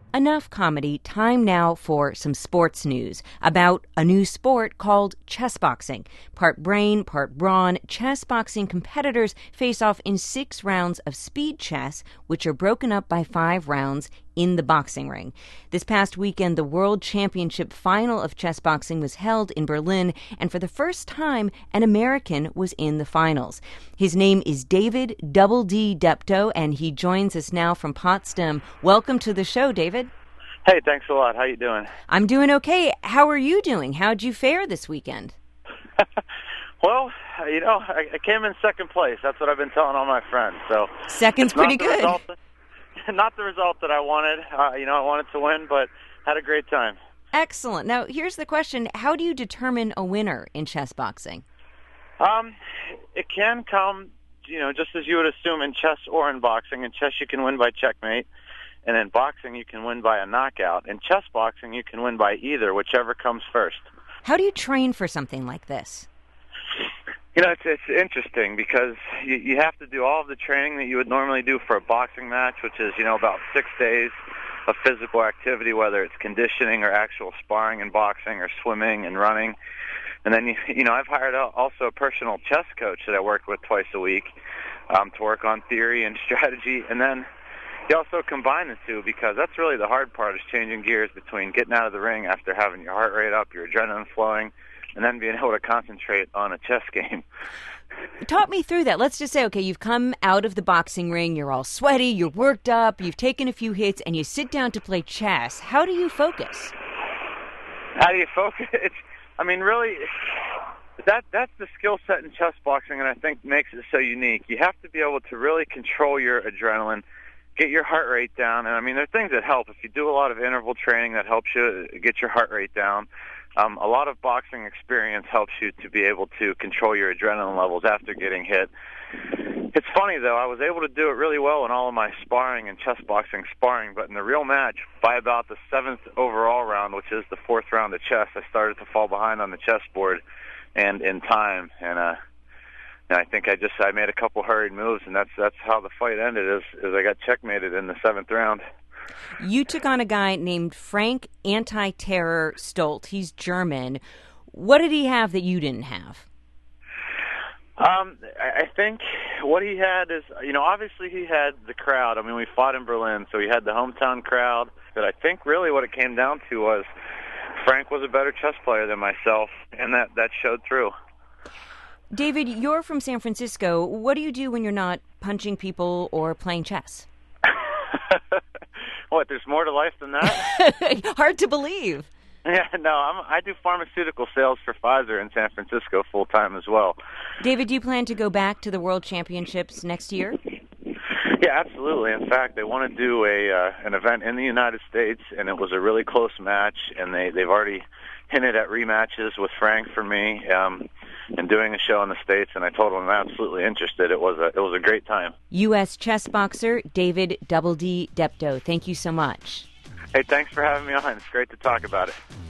Enough comedy. Time now for some sports news about a new sport called chess boxing. Part brain, part brawn, chess boxing competitors face off in 6 rounds of speed chess, which are broken up by 5 rounds in the boxing ring. This past weekend, the World Championship final of chess boxing was held in Berlin, and for the first time, an American was in the finals. His name is David Double D Depto, and he joins us now from Potsdam. Welcome to the show, David. Hey, thanks a lot. How you doing? I'm doing okay. How are you doing? How'd you fare this weekend? Well, I came in second place. That's what I've been telling all my friends. So second's pretty good. Not the result that I wanted. I wanted to win, but had a great time. Excellent. Now, here's the question. How do you determine a winner in chess boxing? It can come, just as you would assume in chess or in boxing. In chess, you can win by checkmate. And in boxing, you can win by a knockout. In chess boxing, you can win by either, whichever comes first. How do you train for something like this? It's interesting because you have to do all of the training that you would normally do for a boxing match, which is, about 6 days of physical activity, whether it's conditioning or actual sparring in boxing or swimming and running. And then, I've hired also a personal chess coach that I work with twice a week to work on theory and strategy. And then you also combine the two because that's really the hard part, is changing gears between getting out of the ring after having your heart rate up, your adrenaline flowing, and then being able to concentrate on a chess game. Talk me through that. Let's just say, okay, you've come out of the boxing ring, you're all sweaty, you're worked up, you've taken a few hits, and you sit down to play chess. How do you focus? How do you focus? Really, that's the skill set in chess boxing, and I think makes it so unique. You have to be able to really control your adrenaline, get your heart rate down. And there are things that help. If you do a lot of interval training, that helps you get your heart rate down. A lot of boxing experience helps you to be able to control your adrenaline levels after getting hit. It's funny, though, I was able to do it really well in all of my sparring and chess boxing sparring, but in the real match, by about the 7th overall round, which is the 4th round of chess, I started to fall behind on the chessboard and in time. And I think I made a couple hurried moves, and that's how the fight ended, is I got checkmated in the 7th round. You took on a guy named Frank Anti-Terror Stolt. He's German. What did he have that you didn't have? I think what he had is, obviously he had the crowd. We fought in Berlin, so he had the hometown crowd. But I think really what it came down to was Frank was a better chess player than myself, and that showed through. David, you're from San Francisco. What do you do when you're not punching people or playing chess? What, there's more to life than that? Hard to believe. Yeah, no, I do pharmaceutical sales for Pfizer in San Francisco full-time as well. David, do you plan to go back to the World Championships next year? Yeah, absolutely. In fact, they want to do an event in the United States, and it was a really close match, and they've already hinted at rematches with Frank for me, and doing a show in the States, and I told them I'm absolutely interested. It was a great time. U.S. chess boxer David Double D Depto, thank you so much. Hey, thanks for having me on. It's great to talk about it.